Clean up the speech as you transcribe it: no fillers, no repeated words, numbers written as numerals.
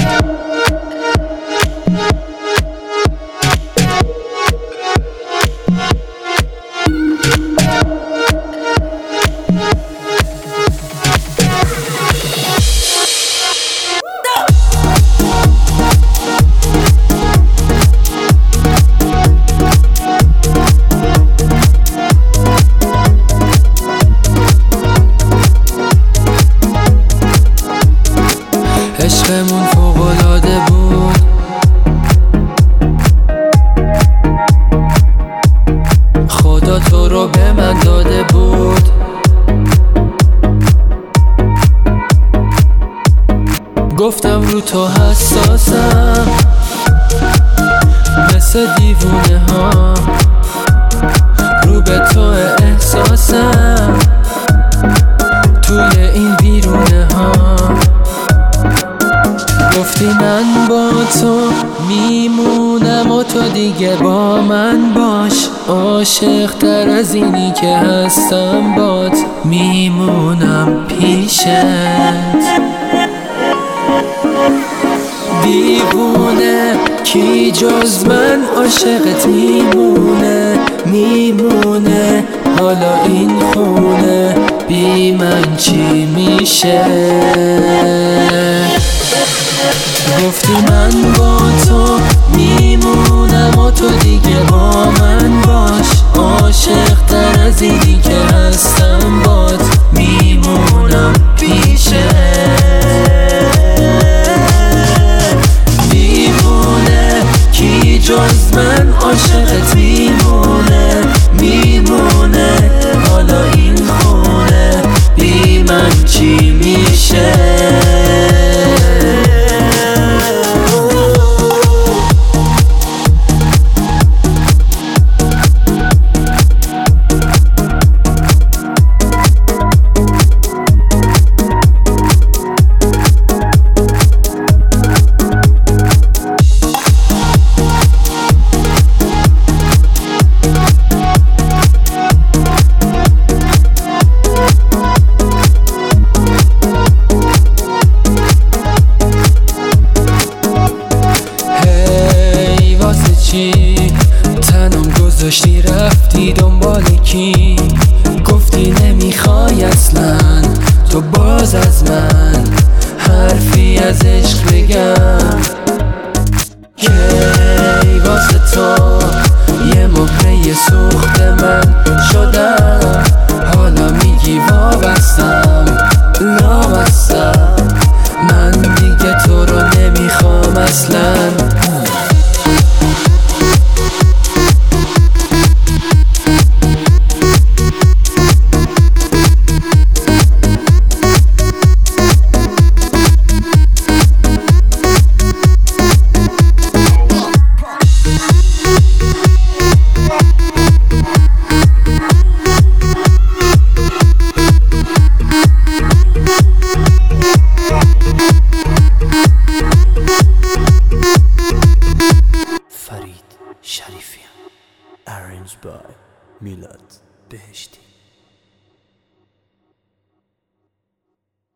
عشقمون فوق‌العاده بود، خدا تو رو به من داده بود. گفتم رو تو حساسم مثل دیوونه ها، رو به تو احساسم توی این بیرونه ها. گفتی من با تو میمونم و تو دیگه با من باش، عاشق تر از اینی که هستم بات میمونم پیشت. دیوونه کی جز من عاشقت میمونه، میمونه حالا این خونه بی من چی میشه. گفتی من با تو میمونم و تو دیگه با من باش، عاشق تر از اینی که هستم بات میمونم پیشت. دیوونه کی جز من عاشقت میمونه، میمونه حالا این خونه بی من چی میشه. تنم گذاشتی رفتی دنبال کی، گفتی نمیخوای اصلا تو باز از من حرفی از عشق بگم. کی واسه تو یه مهره سوخت من شدم، حالا میگی وابستم لابستم، من دیگه تو رو نمیخوام اصلا. فرید شریفیان Arranged by میلاد بهشتی.